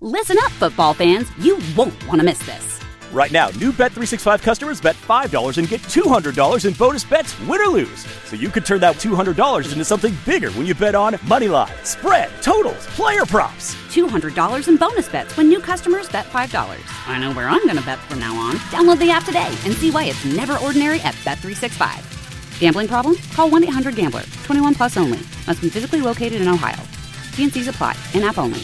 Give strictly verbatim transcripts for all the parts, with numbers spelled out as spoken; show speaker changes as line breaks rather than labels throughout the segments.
Listen up, football fans. You won't want to miss this.
Right now, new Bet three sixty-five customers bet five dollars and get two hundred dollars in bonus bets, win or lose. So you could turn that two hundred dollars into something bigger when you bet on money line, spread, totals, player props.
two hundred dollars in bonus bets when new customers bet five dollars. I know where I'm going to bet from now on. Download the app today and see why it's never ordinary at Bet three sixty-five. Gambling problem? Call one eight hundred gambler. twenty-one plus only. Must be physically located in Ohio. T and C's apply. In-app only.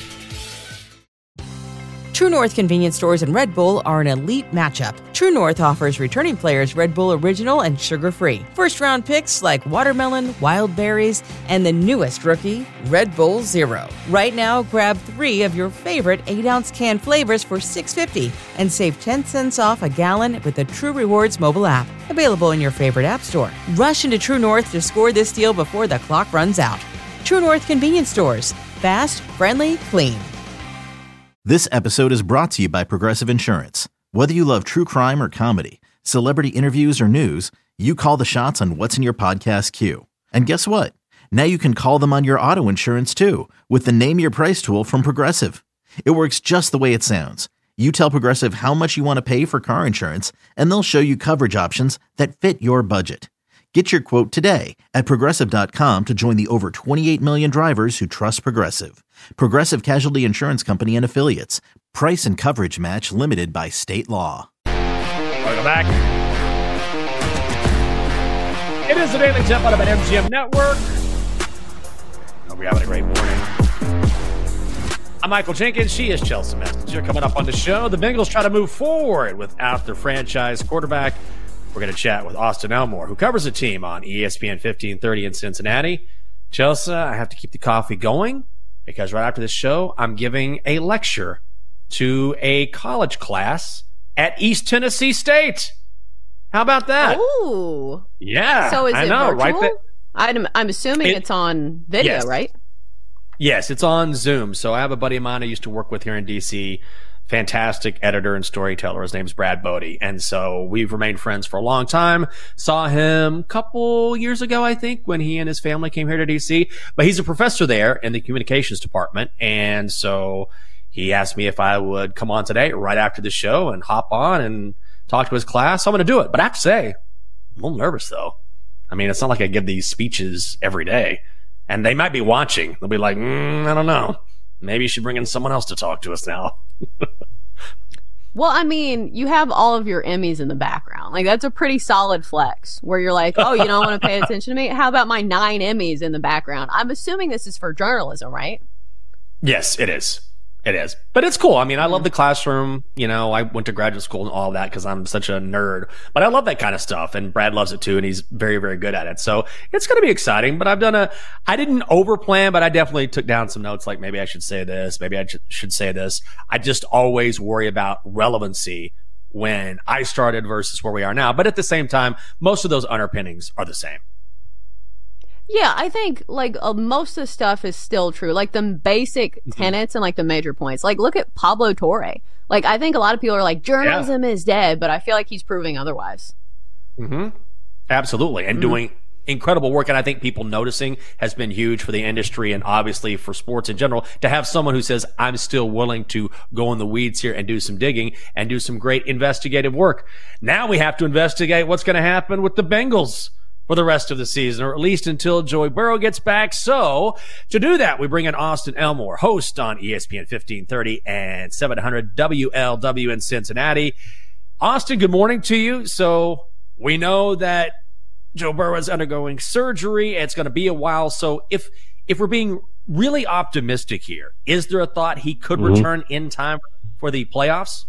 True North convenience stores and Red Bull are an elite matchup. True North offers returning players Red Bull Original and sugar-free. First-round picks like watermelon, wild berries, and the newest rookie, Red Bull Zero. Right now, grab three of your favorite eight ounce can flavors for six dollars and fifty cents and save ten cents off a gallon with the True Rewards mobile app. Available in your favorite app store. Rush into True North to score this deal before the clock runs out. True North convenience stores. Fast, friendly, clean.
This episode is brought to you by Progressive Insurance. Whether you love true crime or comedy, celebrity interviews or news, you call the shots on what's in your podcast queue. And guess what? Now you can call them on your auto insurance too with the Name Your Price tool from Progressive. It works just the way it sounds. You tell Progressive how much you want to pay for car insurance, and they'll show you coverage options that fit your budget. Get your quote today at Progressive dot com to join the over twenty-eight million drivers who trust Progressive. Progressive Casualty Insurance Company and Affiliates. Price and coverage match limited by state law.
Welcome back. It is the Daily Tip out of an M G M Network. Hope you're having a great morning. I'm Michael Jenkins. She is Chelsea Messenger. Coming up on the show, the Bengals try to move forward without their franchise quarterback. We're going to chat with Austin Elmore, who covers the team on E S P N fifteen thirty in Cincinnati. Chelsea, I have to keep the coffee going because right after this show, I'm giving a lecture to a college class at East Tennessee State. How about that?
Ooh.
Yeah.
So is
I
it
know,
virtual?
right there.
I'm, I'm assuming
It-
it's on video,
yes.
right?
Yes, it's on Zoom. So I have a buddy of mine I used to work with here in D C, fantastic editor and storyteller. His name's Brad Bodie. And so we've remained friends for a long time. Saw him a couple years ago, I think, when he and his family came here to D C. But he's a professor there in the communications department. And so he asked me if I would come on today right after the show and hop on and talk to his class. So I'm going to do it. But I have to say, I'm a little nervous, though. I mean, it's not like I give these speeches every day. And they might be watching. They'll be like, mm, I don't know. Maybe you should bring in someone else to talk to us now.
Well, I mean, you have all of your Emmys in the background. Like, that's a pretty solid flex where you're like, oh, you don't want to pay attention to me? How about my nine Emmys in the background? I'm assuming this is for journalism, right?
Yes, it is. It is. But it's cool. I mean, I love the classroom. You know, I went to graduate school and all that because I'm such a nerd. But I love that kind of stuff. And Brad loves it too. And he's very, very good at it. So it's going to be exciting. But I've done a, I didn't overplan, but I definitely took down some notes like maybe I should say this. Maybe I should say this. I just always worry about relevancy when I started versus where we are now. But at the same time, most of those underpinnings are the same.
Yeah, I think like uh, most of the stuff is still true. Like the basic mm-hmm. tenets and like the major points. Like look at Pablo Torre. Like I think a lot of people are like journalism yeah. is dead, but I feel like he's proving otherwise.
Mm-hmm. Absolutely, and mm-hmm. doing incredible work. And I think people noticing has been huge for the industry and obviously for sports in general. To have someone who says I'm still willing to go in the weeds here and do some digging and do some great investigative work. Now we have to investigate what's going to happen with the Bengals for the rest of the season, or at least until Joey Burrow gets back. So to do that, we bring in Austin Elmore, host on E S P N fifteen thirty and seven hundred W L W in Cincinnati. Austin, good morning to you. So we know that Joe Burrow is undergoing surgery. It's going to be a while. So if if we're being really optimistic here, is there a thought he could mm-hmm. return in time for the playoffs?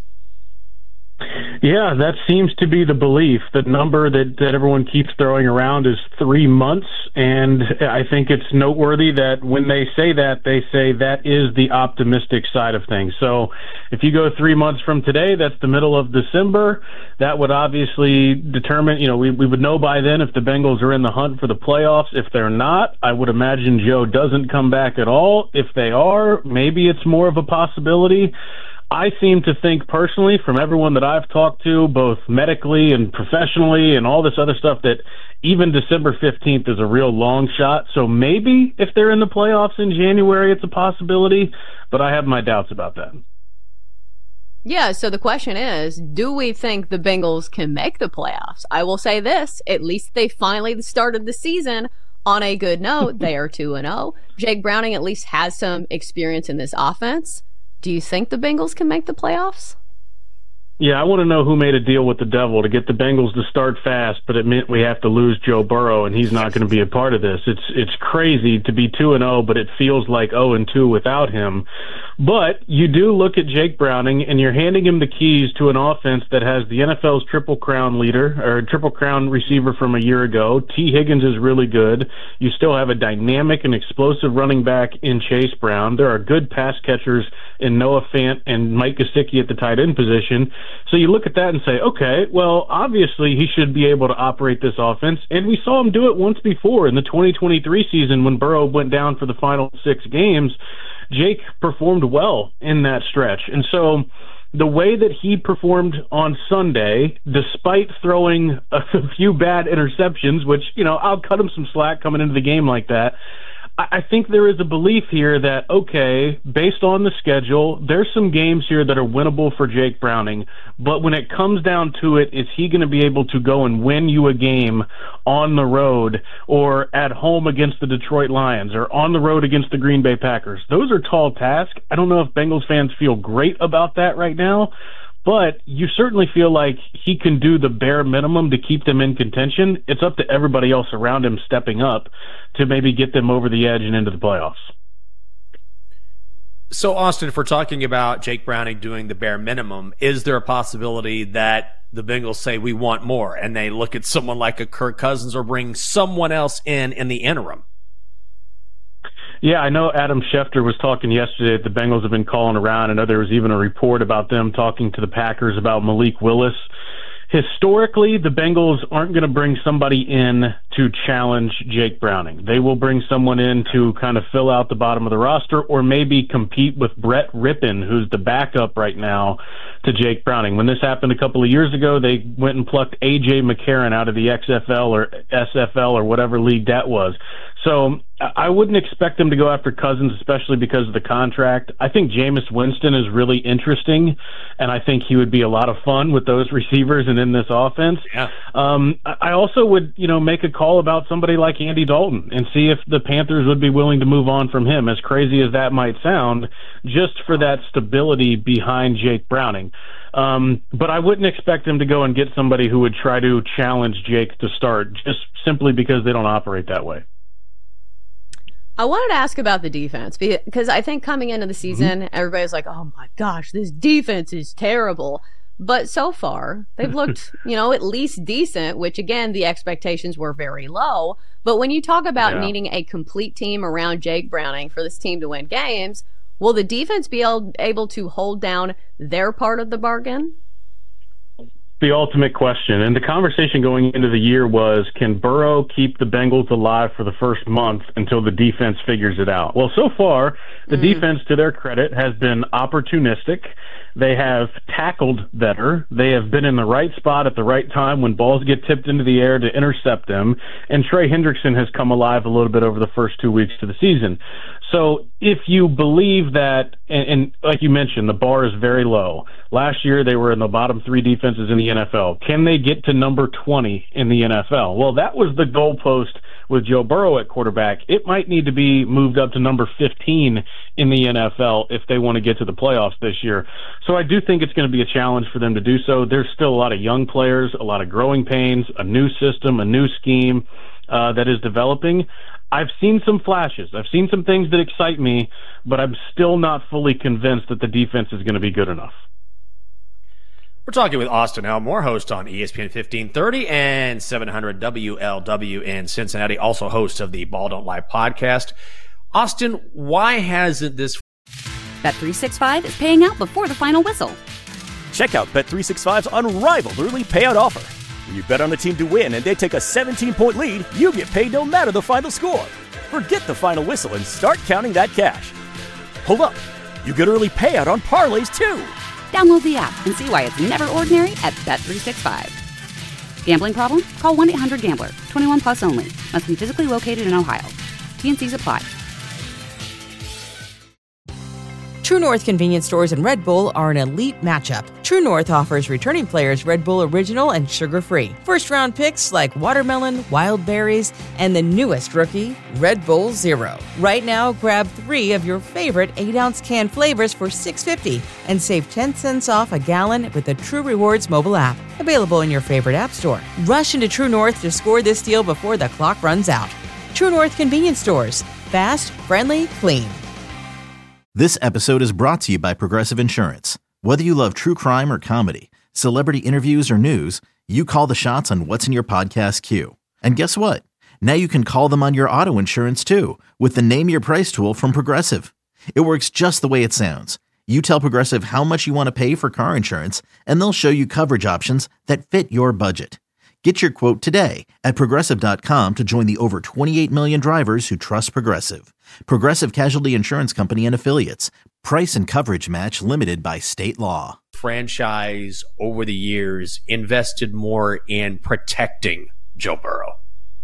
Yeah, that seems to be the belief. The number that, that everyone keeps throwing around is three months, and I think it's noteworthy that when they say that, they say that is the optimistic side of things. So if you go three months from today, that's the middle of December, that would obviously determine, you know, we, we would know by then if the Bengals are in the hunt for the playoffs. If they're not, I would imagine Joe doesn't come back at all. If they are, maybe it's more of a possibility. I seem to think personally, from everyone that I've talked to, both medically and professionally and all this other stuff, that even December fifteenth is a real long shot. So maybe if they're in the playoffs in January, it's a possibility, but I have my doubts about that.
Yeah, so the question is, do we think the Bengals can make the playoffs? I will say this, at least they finally started the season on a good note. They are two and oh. Jake Browning at least has some experience in this offense. Do you think the Bengals can make the playoffs?
Yeah, I want to know who made a deal with the devil to get the Bengals to start fast, but it meant we have to lose Joe Burrow, and he's not going to be a part of this. It's it's crazy to be two and oh, but it feels like oh and two without him. But you do look at Jake Browning, and you're handing him the keys to an offense that has the N F L's Triple Crown leader, or Triple Crown receiver from a year ago. T. Higgins is really good. You still have a dynamic and explosive running back in Chase Brown. There are good pass catchers in Noah Fant and Mike Gesicki at the tight end position. So you look at that and say, okay, well, obviously he should be able to operate this offense, and we saw him do it once before in the twenty twenty-three season when Burrow went down for the final six games. Jake performed well in that stretch. And so the way that he performed on Sunday, despite throwing a few bad interceptions, which, you know, I'll cut him some slack coming into the game like that, I think there is a belief here that, okay, based on the schedule, there's some games here that are winnable for Jake Browning, but when it comes down to it, is he going to be able to go and win you a game on the road or at home against the Detroit Lions or on the road against the Green Bay Packers? Those are tall tasks. I don't know if Bengals fans feel great about that right now, but you certainly feel like he can do the bare minimum to keep them in contention. It's up to everybody else around him stepping up to maybe get them over the edge and into the playoffs.
So, Austin, if we're talking about Jake Browning doing the bare minimum, is there a possibility that the Bengals say we want more and they look at someone like a Kirk Cousins or bring someone else in in the interim?
Yeah, I know Adam Schefter was talking yesterday that the Bengals have been calling around. I know there was even a report about them talking to the Packers about Malik Willis. Historically, the Bengals aren't going to bring somebody in to challenge Jake Browning. They will bring someone in to kind of fill out the bottom of the roster or maybe compete with Brett Rippon, who's the backup right now to Jake Browning. When this happened a couple of years ago, they went and plucked A J McCarron out of the X F L or S F L or whatever league that was. So I wouldn't expect them to go after Cousins, especially because of the contract. I think Jameis Winston is really interesting, and I think he would be a lot of fun with those receivers and in this offense.
Yeah.
Um, I also would, you know, make a call about somebody like Andy Dalton and see if the Panthers would be willing to move on from him, as crazy as that might sound, just for that stability behind Jake Browning. Um, but I wouldn't expect them to go and get somebody who would try to challenge Jake to start, just simply because they don't operate that way.
I wanted to ask about the defense because I think coming into the season, mm-hmm. everybody's like, oh my gosh, this defense is terrible. But so far, they've looked, you know, at least decent, which again, the expectations were very low. But when you talk about yeah. needing a complete team around Jake Browning for this team to win games, will the defense be able to hold down their part of the bargain?
The ultimate question. And the conversation going into the year was, can Burrow keep the Bengals alive for the first month until the defense figures it out? Well, so far, the mm. defense, to their credit, has been opportunistic. They have tackled better. They have been in the right spot at the right time when balls get tipped into the air to intercept them. And Trey Hendrickson has come alive a little bit over the first two weeks of the season. So if you believe that, and, and like you mentioned, the bar is very low. Last year, they were in the bottom three defenses in the N F L. Can they get to number twenty in the N F L? Well, that was the goalpost with Joe Burrow at quarterback. It might need to be moved up to number fifteen in the N F L if they want to get to the playoffs this year. So I do think it's going to be a challenge for them to do so. There's still a lot of young players, a lot of growing pains, a new system, a new scheme uh, that is developing. I've seen some flashes. I've seen some things that excite me, but I'm still not fully convinced that the defense is going to be good enough.
We're talking with Austin Elmore, host on E S P N fifteen thirty and seven hundred W L W in Cincinnati, also host of the Ball Don't Lie podcast. Austin, why hasn't this...
Bet three sixty-five is paying out before the final whistle.
Check out Bet three sixty-five's unrivaled early payout offer. When you bet on a team to win and they take a seventeen-point lead, you get paid no matter the final score. Forget the final whistle and start counting that cash. Hold up. You get early payout on parlays, too.
Download the app and see why it's never ordinary at Bet three sixty-five. Gambling problem? Call one eight hundred gambler. twenty-one plus only. Must be physically located in Ohio. T and C's apply.
True North convenience stores and Red Bull are an elite matchup. True North offers returning players Red Bull Original and sugar-free. First-round picks like watermelon, wild berries, and the newest rookie, Red Bull Zero. Right now, grab three of your favorite eight ounce can flavors for six dollars and fifty cents and save ten cents off a gallon with the True Rewards mobile app. Available in your favorite app store. Rush into True North to score this deal before the clock runs out. True North convenience stores. Fast, friendly, clean.
This episode is brought to you by Progressive Insurance. Whether you love true crime or comedy, celebrity interviews or news, you call the shots on what's in your podcast queue. And guess what? Now you can call them on your auto insurance too with the Name Your Price tool from Progressive. It works just the way it sounds. You tell Progressive how much you want to pay for car insurance, and they'll show you coverage options that fit your budget. Get your quote today at Progressive dot com to join the over twenty-eight million drivers who trust Progressive. Progressive Casualty Insurance Company and Affiliates. Price and coverage match limited by state law.
Franchise over the years invested more in protecting Joe Burrow.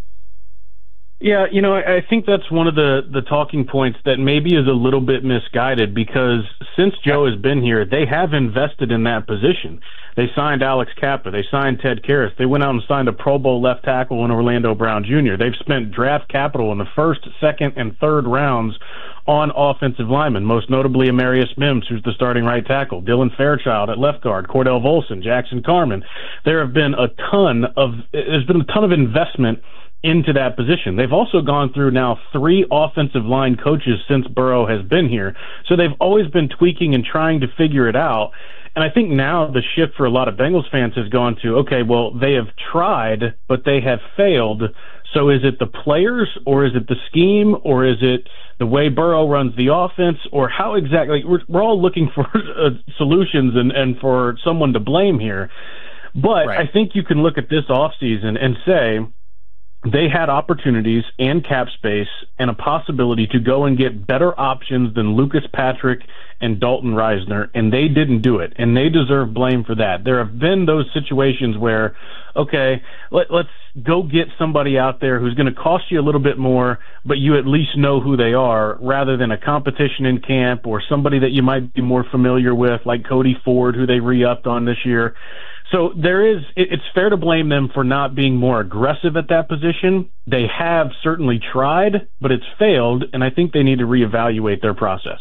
Yeah, you know, I think that's one of the, the talking points that maybe is a little bit misguided, because since Joe has been here, they have invested in that position. They signed Alex Kappa. They signed Ted Karras. They went out and signed a Pro Bowl left tackle in Orlando Brown Junior They've spent draft capital in the first, second, and third rounds on offensive linemen, most notably Amarius Mims, who's the starting right tackle, Dylan Fairchild at left guard, Cordell Volson, Jackson Carman. There have been a ton of, there's been a ton of investment into that position. They've also gone through now three offensive line coaches since Burrow has been here. So they've always been tweaking and trying to figure it out. And I think now the shift for a lot of Bengals fans has gone to, okay, well, they have tried, but they have failed. So is it the players, or is it the scheme, or is it the way Burrow runs the offense, or how exactly? We're, we're all looking for uh, solutions and, and for someone to blame here. But right. I think you can look at this offseason and say, they had opportunities and cap space and a possibility to go and get better options than Lucas Patrick and Dalton Reisner, and they didn't do it, and they deserve blame for that. There have been those situations where, okay, let, let's go get somebody out there who's going to cost you a little bit more, but you at least know who they are, rather than a competition in camp or somebody that you might be more familiar with, like Cody Ford, who they re-upped on this year. So there is, it's fair to blame them for not being more aggressive at that position. They have certainly tried, but it's failed, and I think they need to reevaluate their process.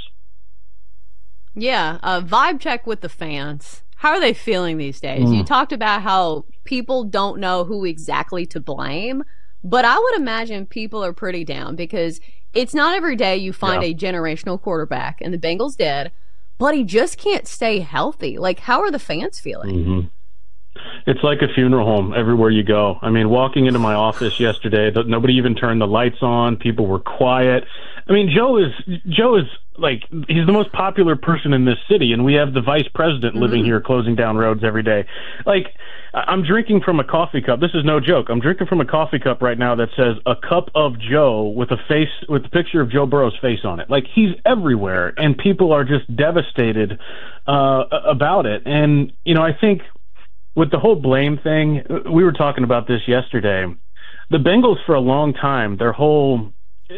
Yeah, uh, vibe check with the fans. How are they feeling these days? Mm. You talked about how people don't know who exactly to blame, but I would imagine people are pretty down, because it's not every day you find yeah. a generational quarterback, and the Bengals did, but he just can't stay healthy. Like, how are the fans feeling?
Mm-hmm. It's like a funeral home everywhere you go. I mean, walking into my office yesterday, nobody even turned the lights on. People were quiet. I mean, Joe is Joe is like, he's the most popular person in this city, and we have the vice president mm-hmm. living here closing down roads every day. Like, I'm drinking from a coffee cup. This is no joke. I'm drinking from a coffee cup right now that says "A Cup of Joe" with a face, with the picture of Joe Burrow's face on it. Like, he's everywhere, and people are just devastated uh, about it. And, you know, I think with the whole blame thing, we were talking about this yesterday. The Bengals, for a long time, their whole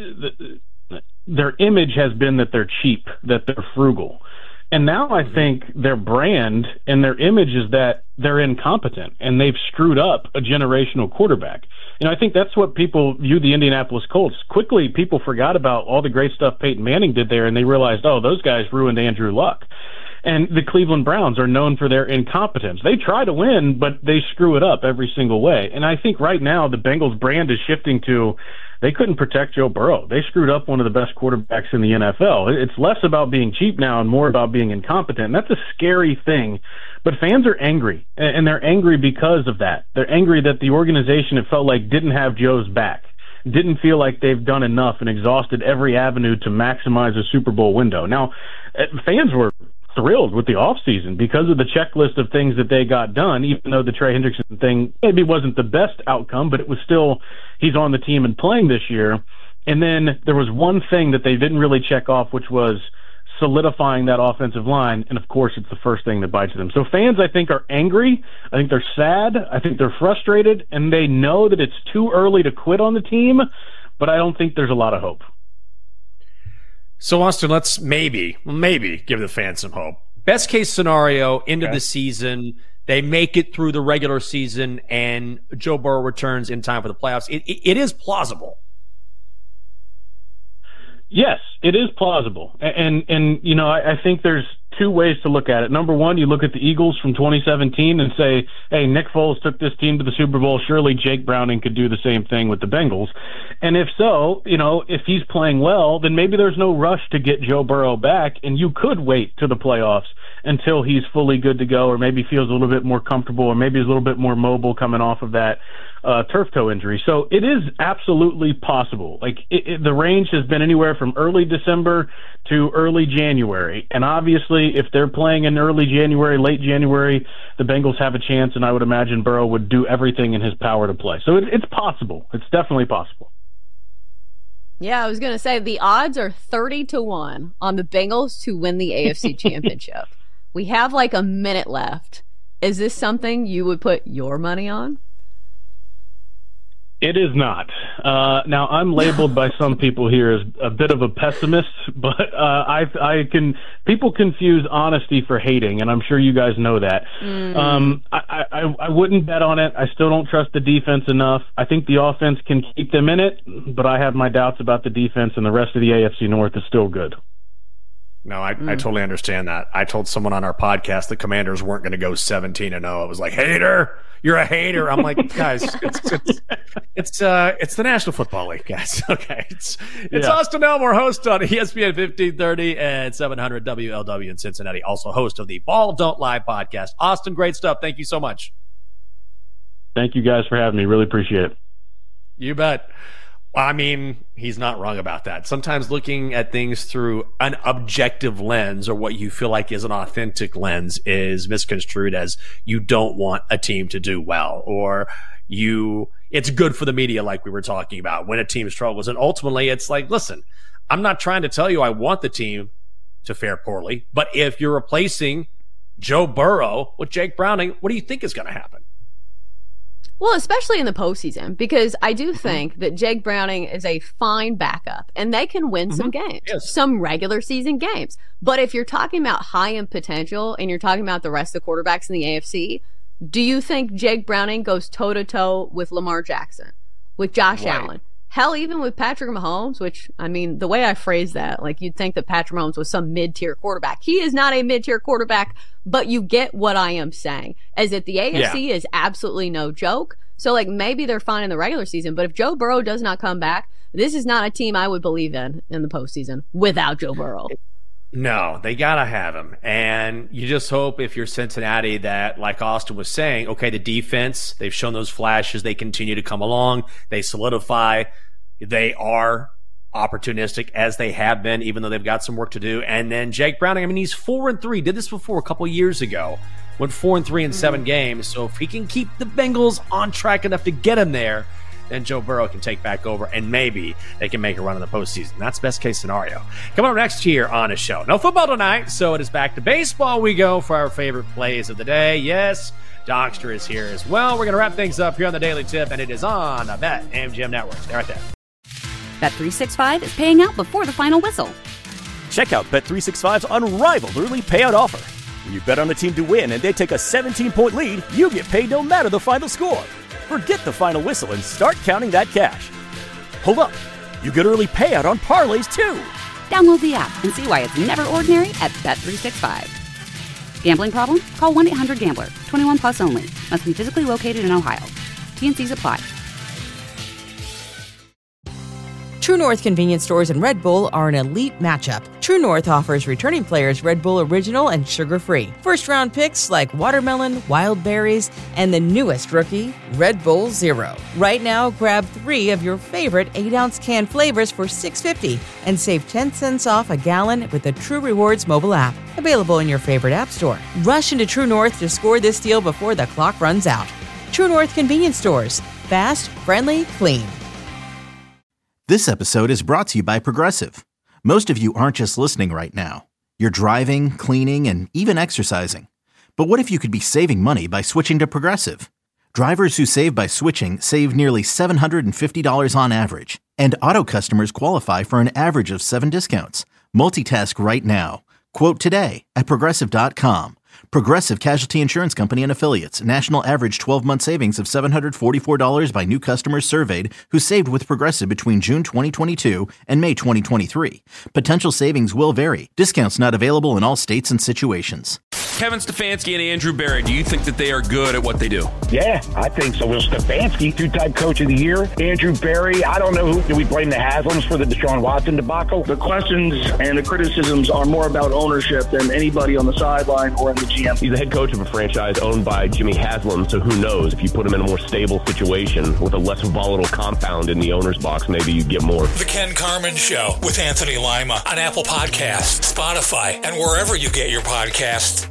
their image has been that they're cheap, that they're frugal. And now I think their brand and their image is that they're incompetent, and they've screwed up a generational quarterback. You know, I think that's what people view the Indianapolis Colts. Quickly, people forgot about all the great stuff Peyton Manning did there, and they realized, oh, those guys ruined Andrew Luck. And the Cleveland Browns are known for their incompetence. They try to win, but they screw it up every single way. And I think right now the Bengals brand is shifting to, they couldn't protect Joe Burrow. They screwed up one of the best quarterbacks in the N F L. It's less about being cheap now and more about being incompetent. And that's a scary thing. But fans are angry, and they're angry because of that. They're angry that the organization, it felt like, didn't have Joe's back, didn't feel like they've done enough and exhausted every avenue to maximize a Super Bowl window. Now, fans were thrilled with the offseason because of the checklist of things that they got done, even though the Trey Hendrickson thing maybe wasn't the best outcome, but it was still, he's on the team and playing this year. And then there was one thing that they didn't really check off, which was solidifying that offensive line. And of course, it's the first thing that bites them. So fans, I think, are angry. I think they're sad. I think they're frustrated, and they know that it's too early to quit on the team, but I don't think there's a lot of hope.
So, Austin, let's maybe, maybe give the fans some hope. Best case scenario, end okay. of the season, they make it through the regular season, and Joe Burrow returns in time for the playoffs. It, it, it is plausible.
Yes, it is plausible. And, and you know, I, I think there's two ways to look at it. Number one, you look at the Eagles from twenty seventeen and say, hey, Nick Foles took this team to the Super Bowl. Surely Jake Browning could do the same thing with the Bengals. And if so, you know, if he's playing well, then maybe there's no rush to get Joe Burrow back, and you could wait to the playoffs until he's fully good to go, or maybe feels a little bit more comfortable, or maybe is a little bit more mobile coming off of that uh, turf toe injury. So it is absolutely possible. Like it, it, the range has been anywhere from early December to early January. And obviously, if they're playing in early January, late January, the Bengals have a chance, and I would imagine Burrow would do everything in his power to play. So it, it's possible. It's definitely possible.
Yeah, I was going to say the odds are thirty to one on the Bengals to win the A F C Championship. We have like a minute left. Is this something you would put your money on?
It is not. Uh, now, I'm labeled by some people here as a bit of a pessimist, but uh, I, I can. People confuse honesty for hating, and I'm sure you guys know that. Mm. Um, I, I, I wouldn't bet on it. I still don't trust the defense enough. I think the offense can keep them in it, but I have my doubts about the defense, and the rest of the A F C North is still good.
No, I, mm. I totally understand that. I told someone on our podcast the Commanders weren't going to go seventeen and oh. It was like, hater, you're a hater. I'm like, guys, it's it's it's, uh, it's the National Football League, guys. Okay, it's it's yeah. Austin Elmore, host on E S P N fifteen thirty and seven hundred W L W in Cincinnati, also host of the Ball Don't Lie podcast. Austin, great stuff. Thank you so much.
Thank you guys for having me. Really appreciate it.
You bet. I mean, he's not wrong about that. Sometimes looking at things through an objective lens, or what you feel like is an authentic lens, is misconstrued as you don't want a team to do well, or you, it's good for the media, like we were talking about, when a team struggles. And ultimately, it's like, listen, I'm not trying to tell you I want the team to fare poorly, but if you're replacing Joe Burrow with Jake Browning, what do you think is going to happen?
Well, especially in the postseason, because I do think that Jake Browning is a fine backup, and they can win mm-hmm. some games, yes. some regular season games. But if you're talking about high-end potential, and you're talking about the rest of the quarterbacks in the A F C, do you think Jake Browning goes toe-to-toe with Lamar Jackson, with Josh right. Allen? Hell, even with Patrick Mahomes, which, I mean, the way I phrase that, like, you'd think that Patrick Mahomes was some mid-tier quarterback. He is not a mid-tier quarterback, but you get what I am saying, is that the A F C yeah. is absolutely no joke. So, like, maybe they're fine in the regular season, but if Joe Burrow does not come back, this is not a team I would believe in in the postseason without Joe Burrow.
No, they got to have him. And you just hope, if you're Cincinnati, that, like Austin was saying, okay, the defense, they've shown those flashes. They continue to come along. They solidify. They are opportunistic, as they have been, even though they've got some work to do. And then Jake Browning, I mean, he's four and three. Did this before a couple years ago. Went four and three in seven games. So if he can keep the Bengals on track enough to get him there, then Joe Burrow can take back over, and maybe they can make a run in the postseason. That's best case scenario. Coming up next here on the show. No football tonight, so it is back to baseball we go for our favorite plays of the day. Yes, Dockster is here as well. We're going to wrap things up here on the Daily Tip, and it is on the Bet M G M Network. Stay right there.
Bet three sixty-five is paying out before the final whistle.
Check out Bet three sixty-five's unrivaled early payout offer. When you bet on a team to win and they take a seventeen-point lead, you get paid no matter the final score. Forget the final whistle and start counting that cash. Hold up. You get early payout on parlays, too.
Download the app and see why it's never ordinary at Bet three sixty-five. Gambling problem? Call one eight hundred gambler. twenty-one plus only. Must be physically located in Ohio. T and C's apply.
True North convenience stores and Red Bull are an elite matchup. True North offers returning players Red Bull Original and sugar-free. First-round picks like watermelon, wild berries, and the newest rookie, Red Bull Zero. Right now, grab three of your favorite eight-ounce can flavors for six dollars and fifty cents and save ten cents off a gallon with the True Rewards mobile app. Available in your favorite app store. Rush into True North to score this deal before the clock runs out. True North convenience stores. Fast, friendly, clean.
This episode is brought to you by Progressive. Most of you aren't just listening right now. You're driving, cleaning, and even exercising. But what if you could be saving money by switching to Progressive? Drivers who save by switching save nearly seven hundred fifty dollars on average. And auto customers qualify for an average of seven discounts. Multitask right now. Quote today at Progressive dot com. Progressive Casualty Insurance Company and Affiliates. National average twelve-month savings of seven hundred forty-four dollars by new customers surveyed who saved with Progressive between June twenty twenty-two and May twenty twenty-three. Potential savings will vary. Discounts not available in all states and situations.
Kevin Stefanski and Andrew Berry, do you think that they are good at what they do?
Yeah, I think so. Will Stefanski, two-time coach of the year. Andrew Berry, I don't know who. Do we blame the Haslams for the Deshaun Watson debacle?
The questions and the criticisms are more about ownership than anybody on the sideline or in the G M.
He's the head coach of a franchise owned by Jimmy Haslam, so who knows? If you put him in a more stable situation with a less volatile compound in the owner's box, maybe you get more.
The Ken Carman Show with Anthony Lima on Apple Podcasts, Spotify, and wherever you get your podcasts.